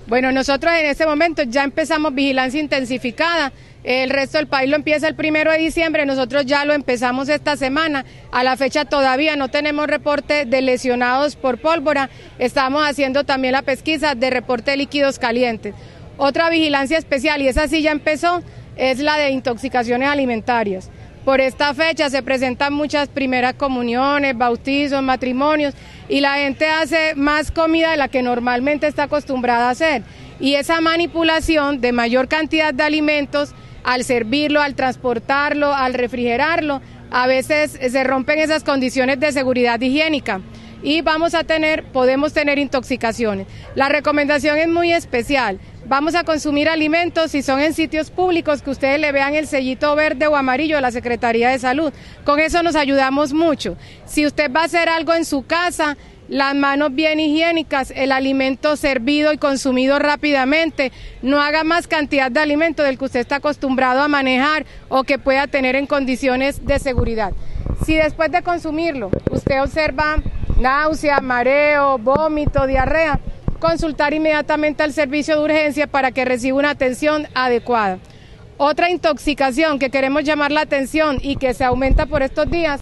Bueno, nosotros en este momento ya empezamos vigilancia intensificada. El resto del país lo empieza el 1 de diciembre, nosotros ya lo empezamos esta semana. A la fecha todavía no tenemos reporte de lesionados por pólvora. Estamos haciendo también la pesquisa de reporte de líquidos calientes. Otra vigilancia especial, y esa sí ya empezó, es la de intoxicaciones alimentarias. Por esta fecha se presentan muchas primeras comuniones, bautizos, matrimonios, y la gente hace más comida de la que normalmente está acostumbrada a hacer. Y esa manipulación de mayor cantidad de alimentos, al servirlo, al transportarlo, al refrigerarlo, a veces se rompen esas condiciones de seguridad higiénica y podemos tener intoxicaciones. La recomendación es muy especial. Vamos a consumir alimentos si son en sitios públicos que ustedes le vean el sellito verde o amarillo de la Secretaría de Salud. Con eso nos ayudamos mucho. Si usted va a hacer algo en su casa, las manos bien higiénicas, el alimento servido y consumido rápidamente, no haga más cantidad de alimento del que usted está acostumbrado a manejar o que pueda tener en condiciones de seguridad. Si después de consumirlo usted observa náusea, mareo, vómito, diarrea, consultar inmediatamente al servicio de urgencia para que reciba una atención adecuada. Otra intoxicación que queremos llamar la atención y que se aumenta por estos días